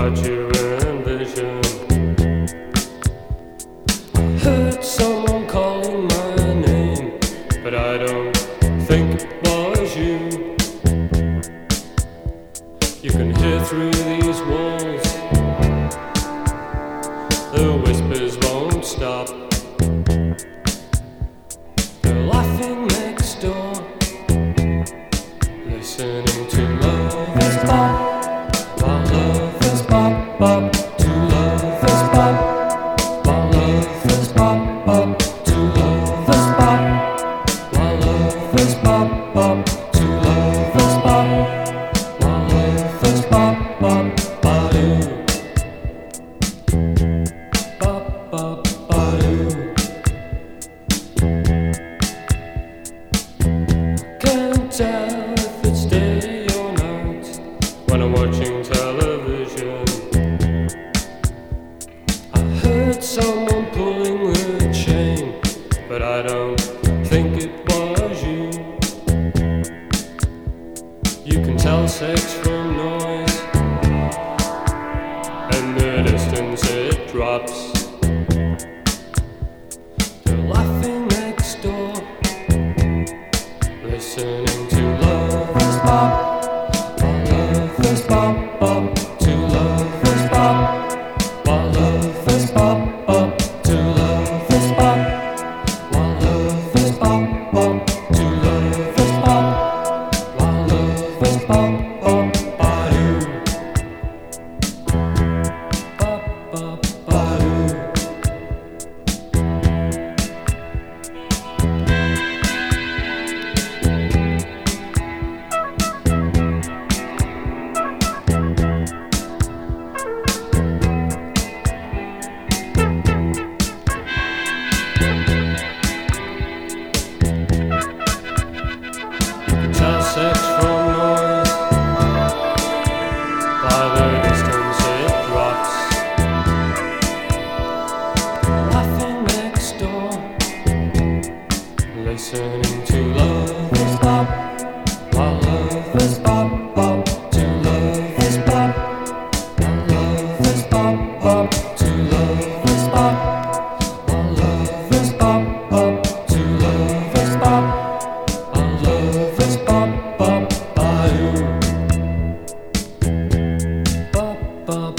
about you in vision. I heard someone calling my name, but I don't think it was you. You can hear through these walls, the whispers won't stop. They're laughing next door, listening to love is pop, while love is pop, pop, to love is pop, while love is pop, pop, to love is pop, while love is pop, pop, to love is pop, while love is pop, pop, ba-doo, pop, pop, ba-doo. Can't tell if it's day or night when I'm watching television. I heard someone pulling the chain, but I don't think it was you. You can tell sex from noise, and the distance it drops. They're laughing next door, listening to love is pop, while love is pop, pop, to love is pop, while love is pop, pop, to love is pop, while love is pop, pop, to love is pop, while love is pop, pop, ba-doo, pop, pop, ba-doo. Tell sex from noise, by the distance it drops. Laughing next door, listening to love is pop, while love is pop, pop, to love is pop, while love is pop, pop, to love is pop, while love is pop, pop, to love is pop, while love is pop, pop, ba-doo, pop, pop,